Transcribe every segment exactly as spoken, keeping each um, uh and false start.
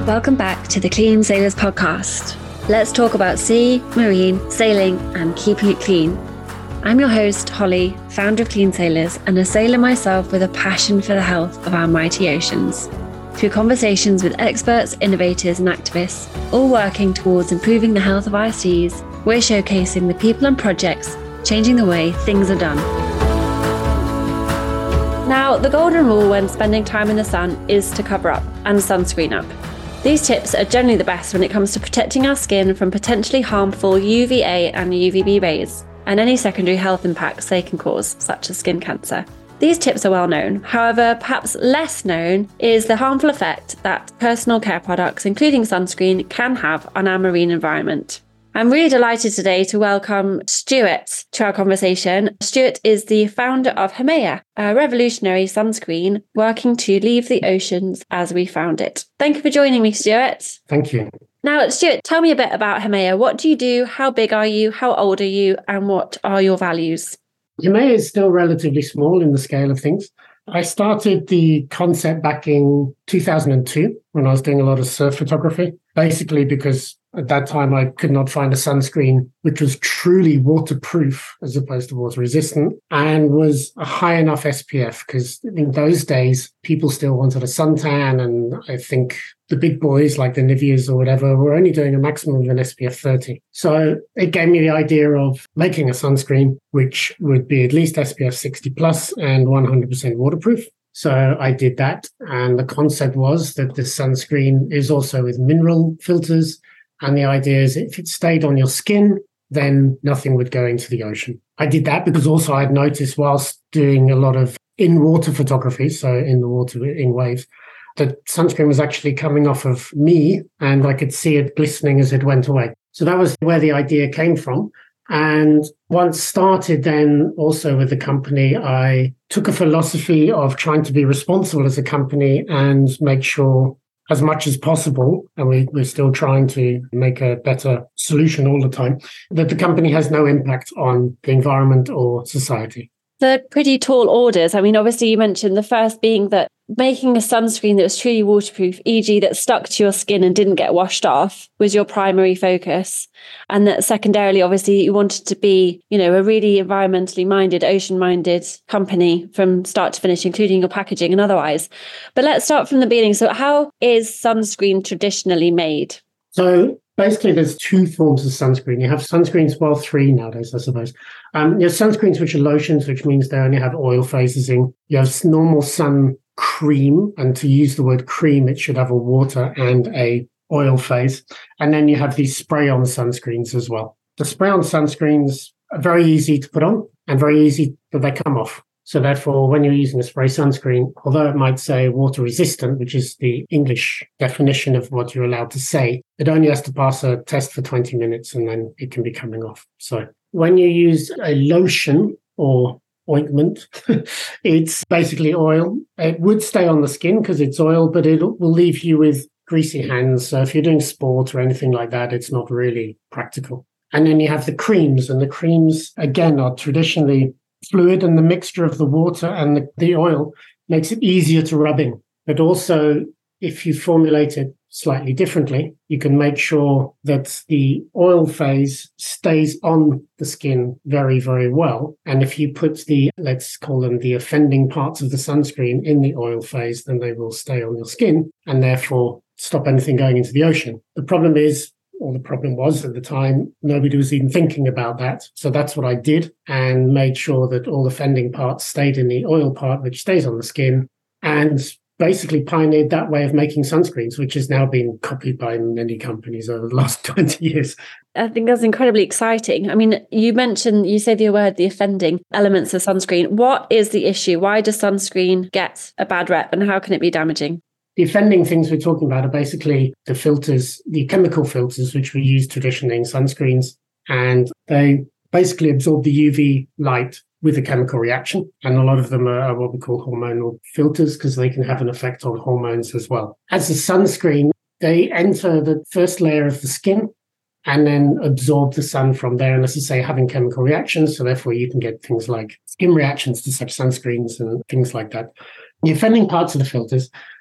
Welcome back to the Clean Sailors podcast. Let's talk about sea, marine, sailing, and keeping it clean. I'm your host, Holly, founder of Clean Sailors, and a sailor myself with a passion for the health of our mighty oceans. Through conversations with experts, innovators, and activists, all working towards improving the health of our seas, we're showcasing the people and projects changing the way things are done. Now, the golden rule when spending time in the sun is to cover up and sunscreen up. These tips are generally the best when it comes to protecting our skin from potentially harmful U V A and U V B rays and any secondary health impacts they can cause, such as skin cancer. These tips are well known. However, perhaps less known is the harmful effect that personal care products, including sunscreen, can have on our marine environment. I'm really delighted today to welcome Stuart to our conversation. Stuart is the founder of Hemea, a revolutionary sunscreen working to leave the oceans as we found it. Thank you for joining me, Stuart. Thank you. Now, Stuart, tell me a bit about Hemea. What do you do? How big are you? How old are you? And what are your values? Hemea is still relatively small in the scale of things. I started the concept back in two thousand two when I was doing a lot of surf photography, basically because at that time I could not find a sunscreen which was truly waterproof as opposed to water resistant and was a high enough S P F, because in those days people still wanted a suntan, and I think the big boys like the Niveas or whatever were only doing a maximum of an S P F thirty. So it gave me the idea of making a sunscreen which would be at least S P F sixty plus and one hundred percent waterproof. So I did that, and the concept was that the sunscreen is also with mineral filters, and the idea is if it stayed on your skin, then nothing would go into the ocean. I did that because also I'd noticed whilst doing a lot of in-water photography, so in the water, in waves, that sunscreen was actually coming off of me and I could see it glistening as it went away. So that was where the idea came from. And once started then also with the company, I took a philosophy of trying to be responsible as a company and make sure as much as possible, and we, we're still trying to make a better solution all the time, that the company has no impact on the environment or society. They're pretty tall orders. I mean, obviously you mentioned the first being that making a sunscreen that was truly waterproof, for example that stuck to your skin and didn't get washed off, was your primary focus. And that secondarily, obviously you wanted to be, you know, a really environmentally minded, ocean minded company from start to finish, including your packaging and otherwise. But let's start from the beginning. So how is sunscreen traditionally made? So basically, there's two forms of sunscreen. You have sunscreens, well, three nowadays, I suppose. Um, you have sunscreens which are lotions, which means they only have oil phases in. You have normal sun cream, and to use the word cream, it should have a water and a oil phase. And then you have these spray-on sunscreens as well. The spray-on sunscreens are very easy to put on and very easy that they come off. So therefore, when you're using a spray sunscreen, although it might say water resistant, which is the English definition of what you're allowed to say, it only has to pass a test for twenty minutes and then it can be coming off. So when you use a lotion or ointment, it's basically oil. It would stay on the skin because it's oil, but it will leave you with greasy hands. So if you're doing sport or anything like that, it's not really practical. And then you have the creams, and the creams, again, are traditionally fluid, and the mixture of the water and the, the oil makes it easier to rub in. But also, if you formulate it slightly differently, you can make sure that the oil phase stays on the skin very, very well. And if you put the, let's call them the offending parts of the sunscreen in the oil phase, then they will stay on your skin and therefore stop anything going into the ocean. The problem is, or the problem was at the time, nobody was even thinking about that. So that's what I did, and made sure that all the offending parts stayed in the oil part, which stays on the skin, and basically pioneered that way of making sunscreens, which has now been copied by many companies over the last twenty years. I think that's incredibly exciting. I mean, you mentioned, you say the word, the offending elements of sunscreen. What is the issue? Why does sunscreen get a bad rep, and how can it be damaging? The offending things we're talking about are basically the filters, the chemical filters, which we use traditionally in sunscreens, and they basically absorb the U V light with a chemical reaction. And a lot of them are what we call hormonal filters because they can have an effect on hormones as well. As a sunscreen, they enter the first layer of the skin and then absorb the sun from there. And as I say, having chemical reactions, so therefore you can get things like skin reactions to such sunscreens and things like that. The offending parts of the filters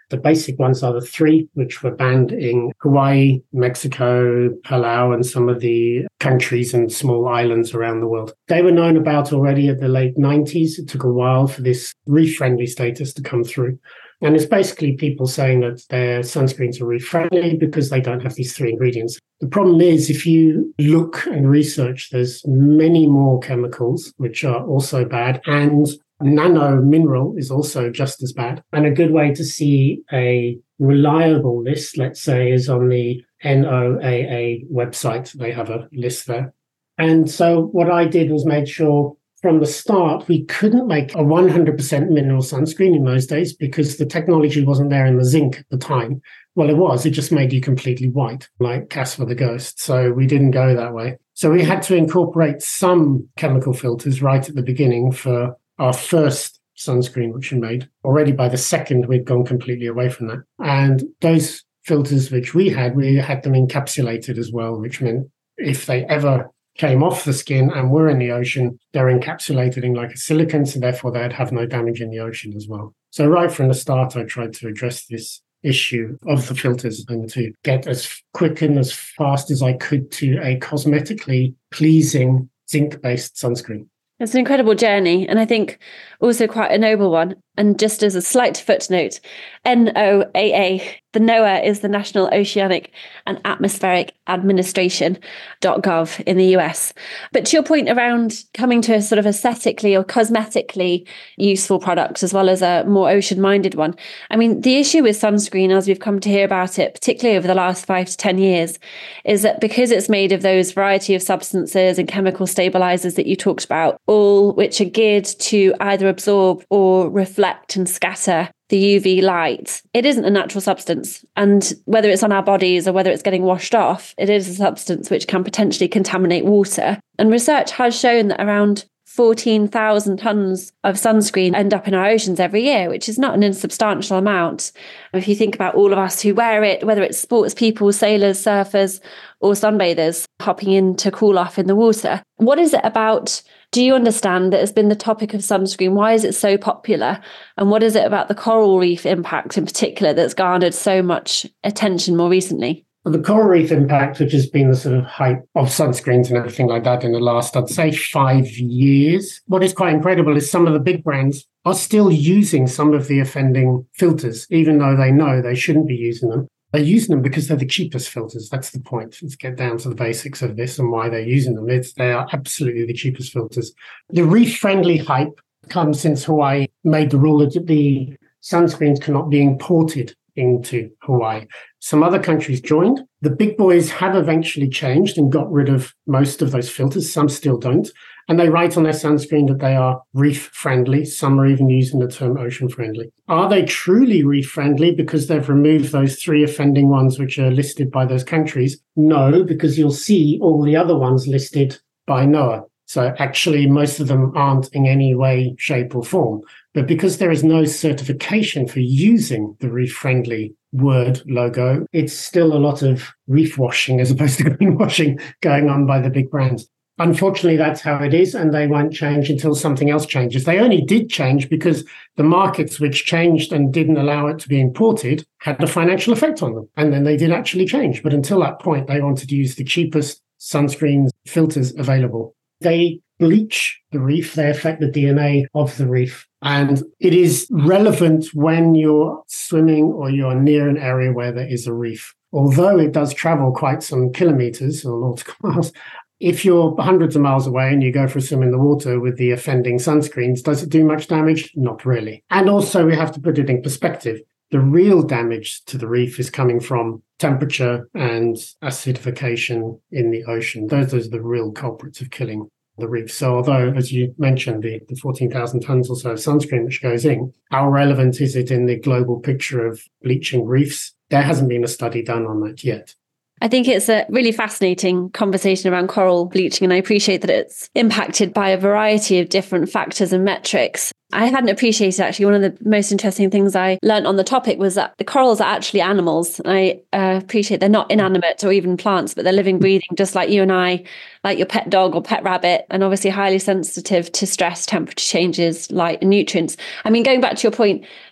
The basic ones are the three, which were banned in Hawaii, Mexico, Palau, and some of the countries and small islands around the world. They were known about already at the late nineties. It took a while for this reef-friendly status to come through. And it's basically people saying that their sunscreens are reef-friendly because they don't have these three ingredients. The problem is, if you look and research, there's many more chemicals which are also bad, and nano mineral is also just as bad. And a good way to see a reliable list, let's say, is on the N O A A website. They have a list there. And so what I did was made sure from the start, we couldn't make a one hundred percent mineral sunscreen in those days because the technology wasn't there in the zinc at the time. Well, it was. It just made you completely white, like Casper the Ghost. So we didn't go that way. So we had to incorporate some chemical filters right at the beginning for our first sunscreen, which we made. Already by the second, we'd gone completely away from that. And those filters which we had, we had them encapsulated as well, which meant if they ever came off the skin and were in the ocean, they're encapsulated in like a silicone, so therefore they'd have no damage in the ocean as well. So right from the start, I tried to address this issue of the filters and to get as quick and as fast as I could to a cosmetically pleasing zinc-based sunscreen. It's an incredible journey, and I think also quite a noble one. And just as a slight footnote, N O A A, the NOAA is the National Oceanic and Atmospheric Administration dot gov in the U S. But to your point around coming to a sort of aesthetically or cosmetically useful product as well as a more ocean-minded one, I mean, the issue with sunscreen, as we've come to hear about it, particularly over the last five to ten years, is that because it's made of those variety of substances and chemical stabilizers that you talked about, all which are geared to either absorb or reflect and scatter the U V light, it isn't a natural substance. And whether it's on our bodies or whether it's getting washed off, it is a substance which can potentially contaminate water. And research has shown that around fourteen thousand tonnes of sunscreen end up in our oceans every year, which is not an insubstantial amount. If you think about all of us who wear it, whether it's sports people, sailors, surfers, or sunbathers hopping in to cool off in the water, what is it about, do you understand, that has been the topic of sunscreen? Why is it so popular? And what is it about the coral reef impact in particular that's garnered so much attention more recently? Well, the coral reef impact, which has been the sort of hype of sunscreens and everything like that in the last, I'd say, five years. What is quite incredible is some of the big brands are still using some of the offending filters, even though they know they shouldn't be using them. They're using them because they're the cheapest filters. That's the point. Let's get down to the basics of this and why they're using them. It's, they are absolutely the cheapest filters. The reef-friendly hype comes since Hawaii made the rule that the sunscreens cannot be imported into Hawaii. Some other countries joined. The big boys have eventually changed and got rid of most of those filters. Some still don't. And they write on their sunscreen that they are reef-friendly. Some are even using the term ocean-friendly. Are they truly reef-friendly because they've removed those three offending ones which are listed by those countries? No, because you'll see all the other ones listed by NOAA. So actually, most of them aren't in any way, shape, or form. But because there is no certification for using the reef-friendly word logo, it's still a lot of reef washing as opposed to greenwashing going on by the big brands. Unfortunately, that's how it is, and they won't change until something else changes. They only did change because the markets which changed and didn't allow it to be imported had a financial effect on them. And then they did actually change. But until that point, they wanted to use the cheapest sunscreen filters available. They bleach the reef. They affect the D N A of the reef. And it is relevant when you're swimming or you're near an area where there is a reef. Although it does travel quite some kilometers or nautical miles, if you're hundreds of miles away and you go for a swim in the water with the offending sunscreens, does it do much damage? Not really. And also we have to put it in perspective. The real damage to the reef is coming from temperature and acidification in the ocean. Those are the real culprits of killing the reef. So although, as you mentioned, the, the fourteen thousand tons or so of sunscreen which goes in, how relevant is it in the global picture of bleaching reefs? There hasn't been a study done on that yet. I think it's a really fascinating conversation around coral bleaching, and I appreciate that it's impacted by a variety of different factors and metrics. I hadn't appreciated, actually, one of the most interesting things I learned on the topic was that the corals are actually animals. I uh, appreciate they're not inanimate or even plants, but they're living, breathing, just like you and I, like your pet dog or pet rabbit, and obviously highly sensitive to stress, temperature changes, light and nutrients. I mean, going back to your point,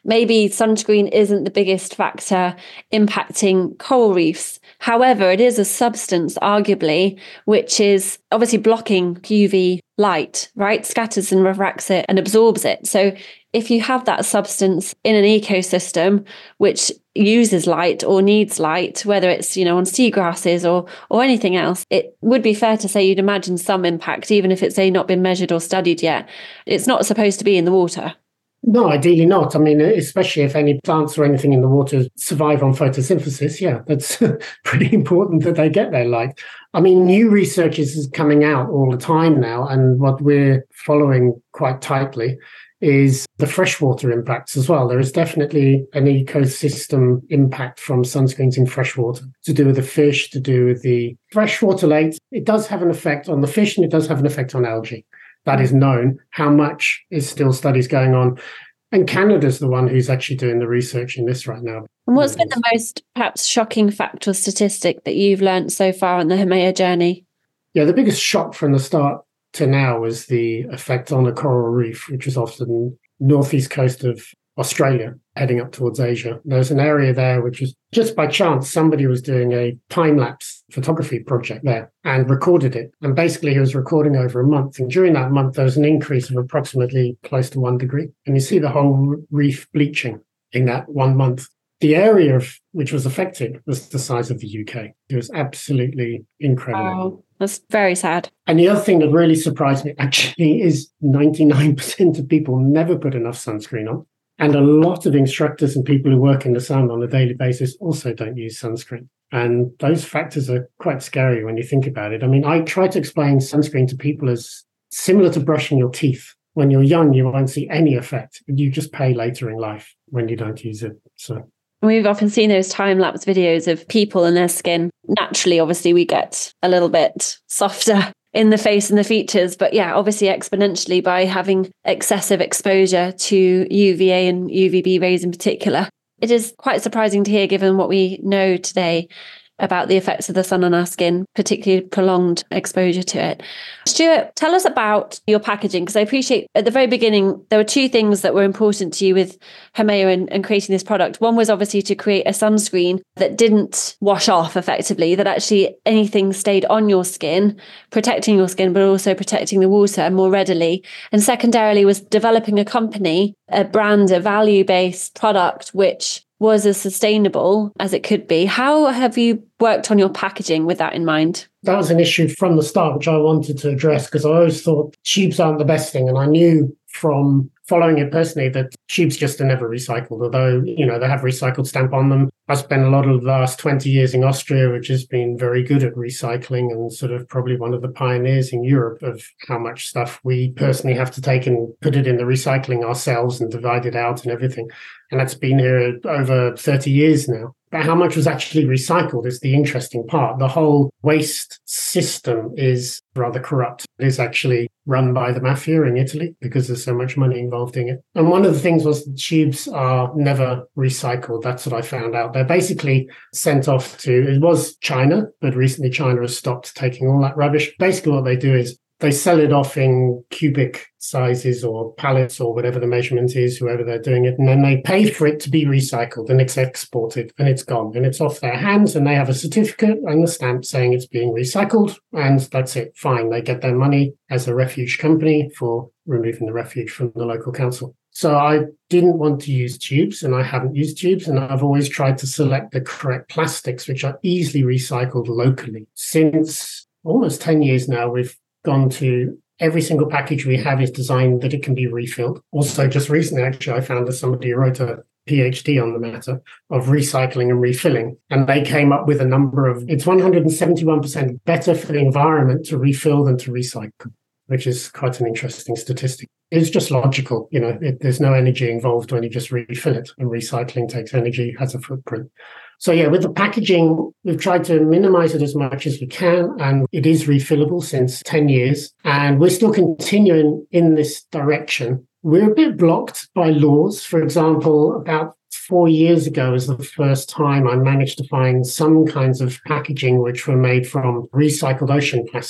maybe sunscreen isn't the biggest factor impacting coral reefs. However, it is a substance, arguably, which is obviously blocking U V light, right? Scatters and refracts it and absorbs it. So if you have that substance in an ecosystem which uses light or needs light, whether it's, you know, on seagrasses or or anything else, it would be fair to say you'd imagine some impact, even if it's, say, not been measured or studied yet. It's not supposed to be in the water. No, ideally not. I mean, especially if any plants or anything in the water survive on photosynthesis, yeah, that's pretty important that they get their light. I mean, new research is coming out all the time now, and what we're following quite tightly is the freshwater impacts as well. There is definitely an ecosystem impact from sunscreens in freshwater to do with the fish, to do with the freshwater lakes. It does have an effect on the fish, and it does have an effect on algae. That is known. How much is still studies going on. And Canada's the one who's actually doing the research in this right now. And what's been the most perhaps shocking fact or statistic that you've learned so far on the Haumea journey? Yeah, the biggest shock from the start to now was the effect on a coral reef, which is off the northeast coast of Australia, heading up towards Asia. There's an area there which is just by chance, somebody was doing a time-lapse photography project there and recorded it. And basically he was recording over a month. And during that month, there was an increase of approximately close to one degree. And you see the whole reef bleaching in that one month. The area of, which was affected was the size of the U K. It was absolutely incredible. Wow, that's very sad. And the other thing that really surprised me actually is ninety-nine percent of people never put enough sunscreen on. And a lot of instructors and people who work in the sun on a daily basis also don't use sunscreen. And those factors are quite scary when you think about it. I mean, I try to explain sunscreen to people as similar to brushing your teeth. When you're young, you won't see any effect. You just pay later in life when you don't use it. So we've often seen those time-lapse videos of people and their skin. Naturally, obviously, we get a little bit softer in the face and the features. But yeah, obviously exponentially by having excessive exposure to U V A and U V B rays in particular. It is quite surprising to hear, given what we know today about the effects of the sun on our skin, particularly prolonged exposure to it. Stuart, tell us about your packaging, because I appreciate at the very beginning, there were two things that were important to you with Haumea and, and creating this product. One was obviously to create a sunscreen that didn't wash off effectively, that actually anything stayed on your skin, protecting your skin, but also protecting the water more readily. And secondarily was developing a company, a brand, a value-based product, which was as sustainable as it could be. How have you worked on your packaging with that in mind? That was an issue from the start, which I wanted to address, because I always thought tubes aren't the best thing. And I knew from following it personally that tubes just are never recycled, although, you know, they have recycled stamp on them. I spent a lot of the last twenty years in Austria, which has been very good at recycling and sort of probably one of the pioneers in Europe of how much stuff we personally have to take and put it in the recycling ourselves and divide it out and everything. And that's been here over thirty years now. But how much was actually recycled is the interesting part. The whole waste system is rather corrupt. It is actually run by the mafia in Italy because there's so much money involved in it. And one of the things was the tubes are never recycled. That's what I found out. They're basically sent off to, it was China, but recently China has stopped taking all that rubbish. Basically what they do is they sell it off in cubic sizes or pallets or whatever the measurement is, whoever they're doing it. And then they pay for it to be recycled and it's exported and it's gone and it's off their hands and they have a certificate and a stamp saying it's being recycled. And that's it. Fine. They get their money as a refuge company for removing the refuge from the local council. So I didn't want to use tubes and I haven't used tubes. And I've always tried to select the correct plastics, which are easily recycled locally. Since almost ten years now, we've gone to every single package we have is designed that it can be refilled. Also, just recently, actually, I found that somebody who wrote a PhD on the matter of recycling and refilling. And they came up with a number of, it's one hundred seventy-one percent better for the environment to refill than to recycle, which is quite an interesting statistic. It's just logical, you know, it, there's no energy involved when you just refill it, and recycling takes energy, has a footprint. So yeah, with the packaging, we've tried to minimize it as much as we can, and it is refillable since ten years, and we're still continuing in this direction. We're a bit blocked by laws. For example, about four years ago was the first time I managed to find some kinds of packaging which were made from recycled ocean plastic.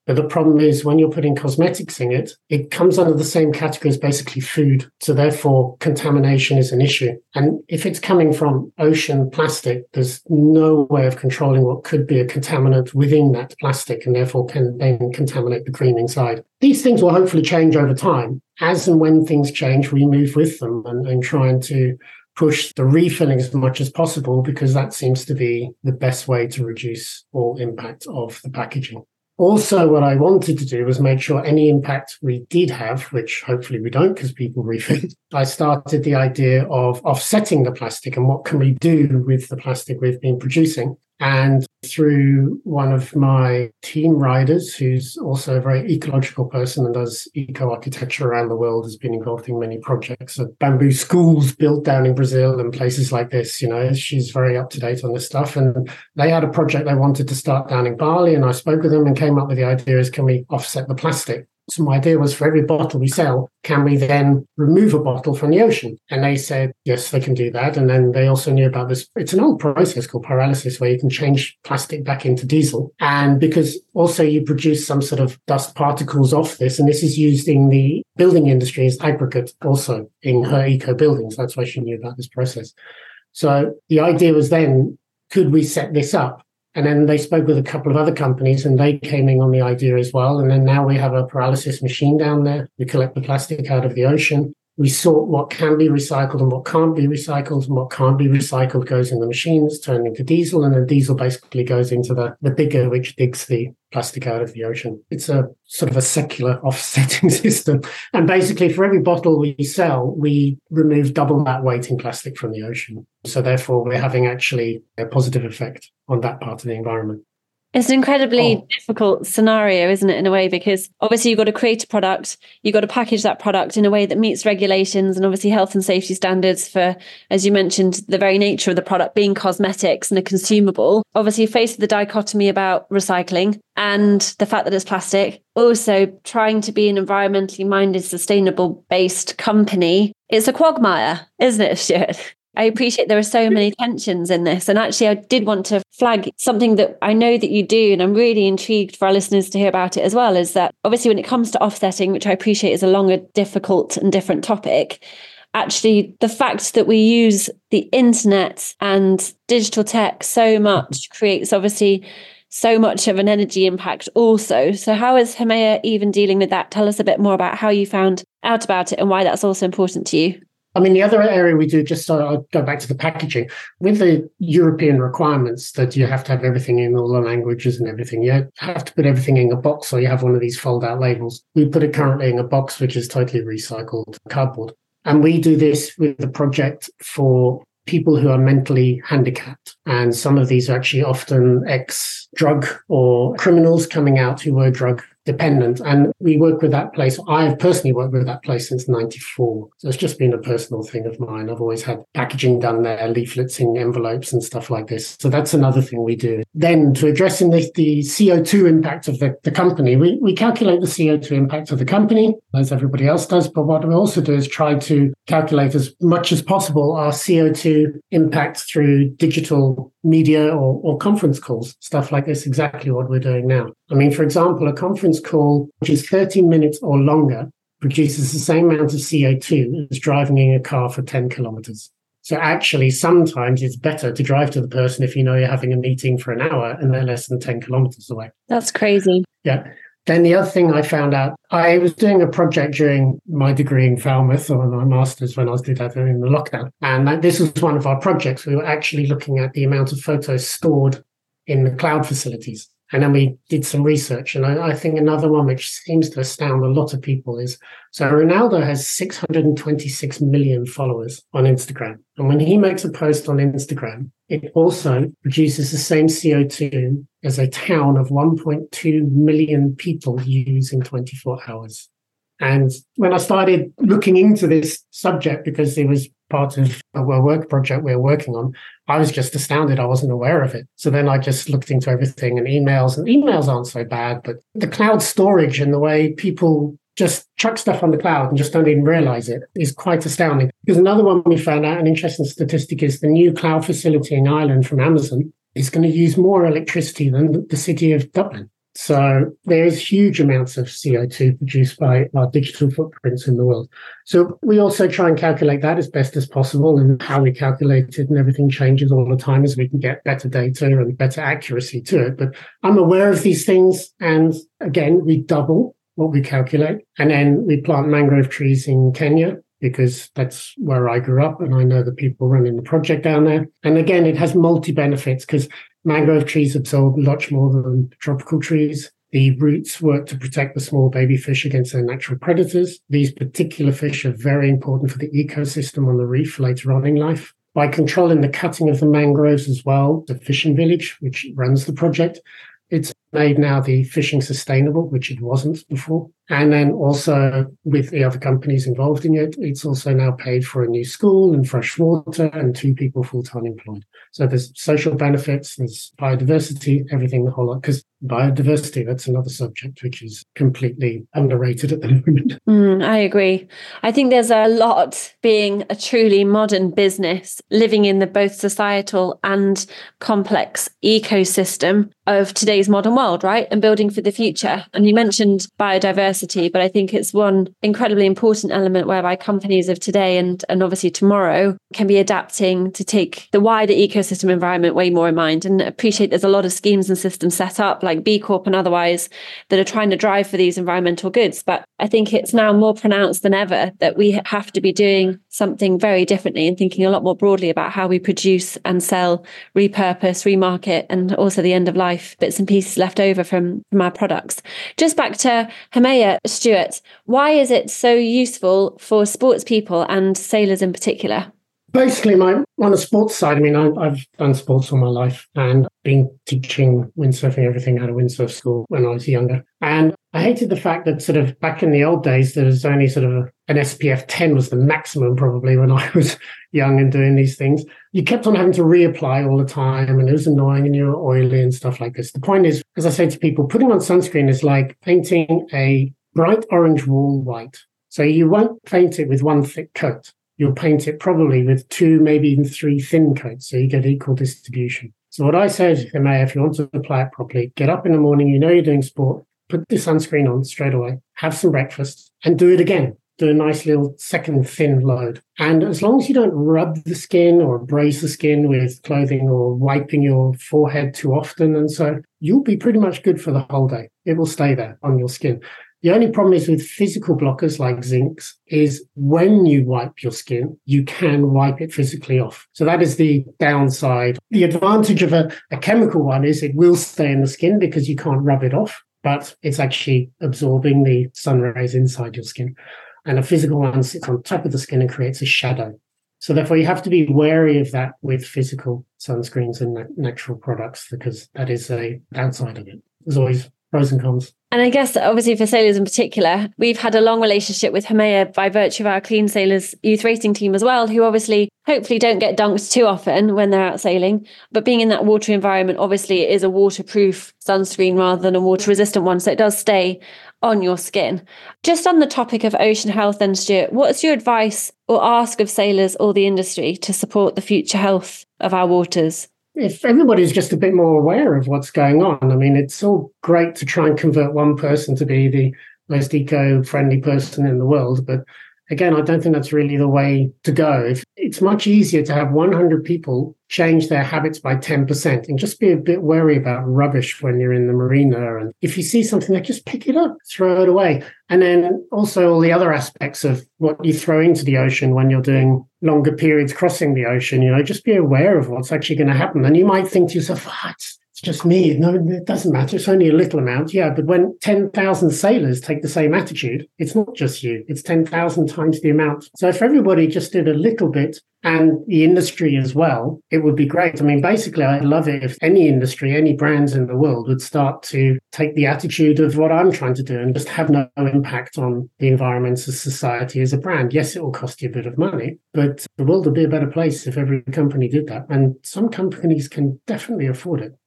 But the problem is when you're putting cosmetics in it, it comes under the same category as basically food. So therefore, contamination is an issue. And if it's coming from ocean plastic, there's no way of controlling what could be a contaminant within that plastic and therefore can then contaminate the cream inside. These things will hopefully change over time. As and when things change, we move with them and, and trying to push the refilling as much as possible, because that seems to be the best way to reduce all impact of the packaging. Also, what I wanted to do was make sure any impact we did have, which hopefully we don't because people refill, I started the idea of offsetting the plastic and what can we do with the plastic we've been producing. And through one of my team riders, who's also a very ecological person and does eco-architecture around the world, has been involved in many projects of bamboo schools built down in Brazil and places like this. You know, she's very up to date on this stuff. And they had a project they wanted to start down in Bali. And I spoke with them and came up with the idea is, can we offset the plastic? So my idea was for every bottle we sell, can we then remove a bottle from the ocean? And they said, yes, they can do that. And then they also knew about this. It's an old process called pyrolysis where you can change plastic back into diesel. And because also you produce some sort of dust particles off this, and this is used in the building industry as aggregate also in her eco buildings. That's why she knew about this process. So the idea was then, could we set this up? And then they spoke with a couple of other companies and they came in on the idea as well. And then now we have a pyrolysis machine down there. We collect the plastic out of the ocean. We sort what can be recycled and what can't be recycled, and what can't be recycled goes in the machine. It's turned into diesel, and then diesel basically goes into the, the digger, which digs the plastic out of the ocean. It's a sort of a secular offsetting system. And basically for every bottle we sell, we remove double that weight in plastic from the ocean. So therefore we're having actually a positive effect on that part of the environment. It's an incredibly oh. difficult scenario, isn't it, in a way, because obviously you've got to create a product, you've got to package that product in a way that meets regulations and obviously health and safety standards for, as you mentioned, the very nature of the product being cosmetics and a consumable. Obviously faced with the dichotomy about recycling and the fact that it's plastic, also trying to be an environmentally minded, sustainable based company. It's a quagmire, isn't it, Stuart? I appreciate there are so many tensions in this. And actually, I did want to flag something that I know that you do, and I'm really intrigued for our listeners to hear about it as well, is that obviously when it comes to offsetting, which I appreciate is a longer, difficult and different topic, actually the fact that we use the internet and digital tech so much creates obviously so much of an energy impact also. So how is Hameya even dealing with that? Tell us a bit more about how you found out about it and why that's also important to you. I mean, the other area we do, just so I'll go back to the packaging, with the European requirements that you have to have everything in all the languages and everything, you have to put everything in a box, or you have one of these fold-out labels. We put it currently in a box, which is totally recycled cardboard. And we do this with a project for people who are mentally handicapped. And some of these are actually often ex-drug or criminals coming out who were drug dependent. And we work with that place. I have personally worked with that place since ninety-four. So it's just been a personal thing of mine. I've always had packaging done there, leaflets in envelopes and stuff like this. So that's another thing we do. Then to addressing the, the C O two impact of the, the company, we, we calculate the C O two impact of the company, as everybody else does. But what we also do is try to calculate as much as possible our C O two impact through digital media or, or conference calls, stuff like this, exactly what we're doing now. I mean, for example, a conference call, which is thirty minutes or longer, produces the same amount of C O two as driving in a car for ten kilometers. So actually, sometimes it's better to drive to the person if you know you're having a meeting for an hour and they're less than ten kilometers away. That's crazy. Yeah. Then the other thing I found out, I was doing a project during my degree in Falmouth, or my master's when I was doing that in the lockdown. And that, this was one of our projects. We were actually looking at the amount of photos stored in the cloud facilities. And then we did some research. And I, I think another one which seems to astound a lot of people is, so Ronaldo has six hundred twenty-six million followers on Instagram. And when he makes a post on Instagram, it also produces the same C O two as a town of one point two million people use in twenty-four hours. And when I started looking into this subject, because it was part of a work project we we're working on, I was just astounded. I wasn't aware of it. So then I just looked into everything and emails, and emails aren't so bad, but the cloud storage and the way people just chuck stuff on the cloud and just don't even realize it is quite astounding. Because another one we found out, an interesting statistic, is the new cloud facility in Ireland from Amazon is going to use more electricity than the city of Dublin. So there's huge amounts of C O two produced by our digital footprints in the world. So we also try and calculate that as best as possible, and how we calculate it and everything changes all the time as we can get better data and better accuracy to it. But I'm aware of these things. And again, we double what we calculate. And then we plant mangrove trees in Kenya, because that's where I grew up and I know the people running the project down there. And again, it has multi-benefits because mangrove trees absorb much more than tropical trees. The roots work to protect the small baby fish against their natural predators. These particular fish are very important for the ecosystem on the reef later on in life. By controlling the cutting of the mangroves as well, the fishing village, which runs the project, it's made now the fishing sustainable, which it wasn't before. And then also with the other companies involved in it, it's also now paid for a new school and fresh water and two people full-time employed. So there's social benefits, there's biodiversity, everything, the whole lot. Because biodiversity, that's another subject which is completely underrated at the moment. Mm, I agree. I think there's a lot being a truly modern business, living in the both societal and complex ecosystem of today's modern world, right? And building for the future. And you mentioned biodiversity, but I think it's one incredibly important element whereby companies of today and, and obviously tomorrow can be adapting to take the wider ecosystem environment way more in mind. And appreciate there's a lot of schemes and systems set up like B Corp and otherwise that are trying to drive for these environmental goods. But I think it's now more pronounced than ever that we have to be doing something very differently and thinking a lot more broadly about how we produce and sell, repurpose, remarket, and also the end of life bits and pieces left over from, from our products. Just back to Hameya, Stuart, why is it so useful for sports people and sailors in particular? Basically, my on the sports side, I mean, I, I've done sports all my life and been teaching windsurfing, everything at a windsurf school when I was younger. And I hated the fact that sort of back in the old days, there was only sort of a, an S P F ten was the maximum probably when I was young and doing these things. You kept on having to reapply all the time and it was annoying and you were oily and stuff like this. The point is, as I say to people, putting on sunscreen is like painting a bright orange wall white. So you won't paint it with one thick coat. You'll paint it probably with two, maybe even three thin coats, so you get equal distribution. So what I say is, if you want to apply it properly, get up in the morning, you know you're doing sport, put the sunscreen on straight away, have some breakfast, and do it again. Do a nice little second thin load. And as long as you don't rub the skin or abrade the skin with clothing or wiping your forehead too often, and so you'll be pretty much good for the whole day. It will stay there on your skin. The only problem is with physical blockers like zincs is when you wipe your skin, you can wipe it physically off. So that is the downside. The advantage of a, a chemical one is it will stay in the skin because you can't rub it off, but it's actually absorbing the sun rays inside your skin. And a physical one sits on top of the skin and creates a shadow. So therefore, you have to be wary of that with physical sunscreens and natural products because that is a downside of it. There's always pros and cons. And I guess obviously for sailors in particular, we've had a long relationship with Hameya by virtue of our Clean Sailors youth racing team as well, who obviously hopefully don't get dunked too often when they're out sailing. But being in that watery environment, obviously it is a waterproof sunscreen rather than a water resistant one. So it does stay on your skin. Just on the topic of ocean health then, Stuart, what's your advice or ask of sailors or the industry to support the future health of our waters? If everybody's just a bit more aware of what's going on, I mean, it's all great to try and convert one person to be the most eco-friendly person in the world. But again, I don't think that's really the way to go. It's much easier to have one hundred people change their habits by ten percent and just be a bit wary about rubbish when you're in the marina. And if you see something like, just pick it up, throw it away. And then also all the other aspects of what you throw into the ocean when you're doing longer periods crossing the ocean, you know, just be aware of what's actually going to happen. And you might think to yourself, oh, it's, it's just me. No, it doesn't matter. It's only a little amount. Yeah, but when ten thousand sailors take the same attitude, it's not just you. It's ten thousand times the amount. So if everybody just did a little bit, and the industry as well, it would be great. I mean, basically, I'd love it if any industry, any brands in the world would start to take the attitude of what I'm trying to do and just have no impact on the environment as society as a brand. Yes, it will cost you a bit of money, but the world would be a better place if every company did that. And some companies can definitely afford it.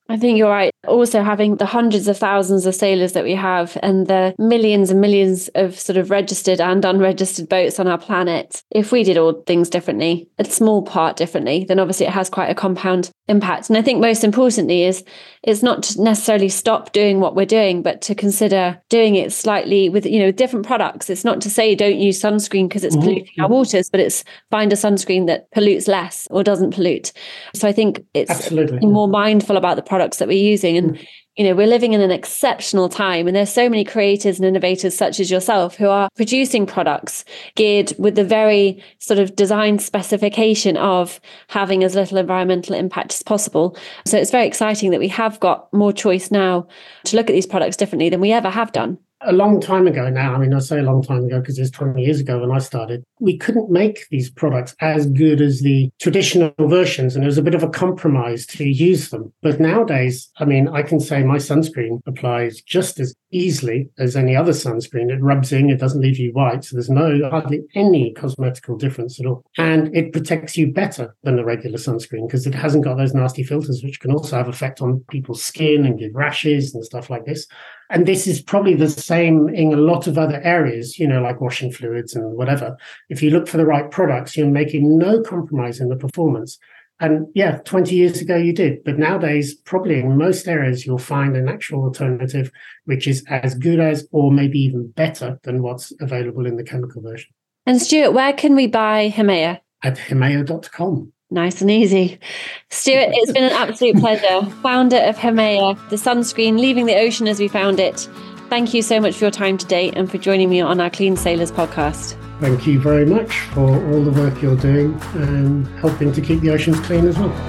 I think you're right. Also, having the hundreds of thousands of sailors that we have and the millions and millions of sort of registered and unregistered boats on our planet, if we did all things differently, a small part differently, then obviously it has quite a compound impact. And I think most importantly is it's not to necessarily stop doing what we're doing, but to consider doing it slightly with, you know, different products. It's not to say don't use sunscreen because it's mm-hmm. polluting our waters, but it's find a sunscreen that pollutes less or doesn't pollute. So I think it's Absolutely. more mindful about the products that we're using. And, mm. you know, we're living in an exceptional time, and there's so many creators and innovators such as yourself who are producing products geared with the very sort of design specification of having as little environmental impact as possible. So it's very exciting that we have got more choice now to look at these products differently than we ever have done. A long time ago now, I mean, I say a long time ago because it's twenty years ago when I started, we couldn't make these products as good as the traditional versions, and it was a bit of a compromise to use them. But nowadays, I mean, I can say my sunscreen applies just as easily as any other sunscreen. It rubs in, it doesn't leave you white, so there's no hardly any cosmetical difference at all. And it protects you better than the regular sunscreen because it hasn't got those nasty filters, which can also have effect on people's skin and give rashes and stuff like this. And this is probably the same in a lot of other areas, you know, like washing fluids and whatever. If you look for the right products, you're making no compromise in the performance. And yeah, twenty years ago you did. But nowadays, probably in most areas, you'll find an actual alternative, which is as good as, or maybe even better than what's available in the chemical version. And Stuart, where can we buy Himaya? At himaya dot com. Nice and easy. Stuart, it's been an absolute pleasure. Founder of Himaya, the sunscreen, leaving the ocean as we found it. Thank you so much for your time today and for joining me on our Clean Sailors podcast. Thank you very much for all the work you're doing and helping to keep the oceans clean as well.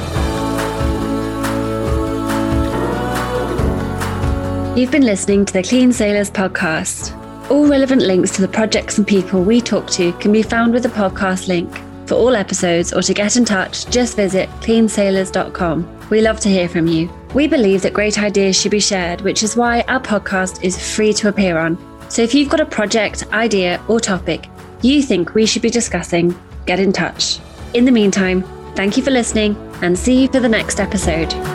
You've been listening to the Clean Sailors podcast. All relevant links to the projects and people we talk to can be found with the podcast link. For all episodes or to get in touch, just visit clean sailors dot com. We love to hear from you. We believe that great ideas should be shared, which is why our podcast is free to appear on. So if you've got a project, idea, or topic you think we should be discussing, get in touch. In the meantime, thank you for listening and see you for the next episode.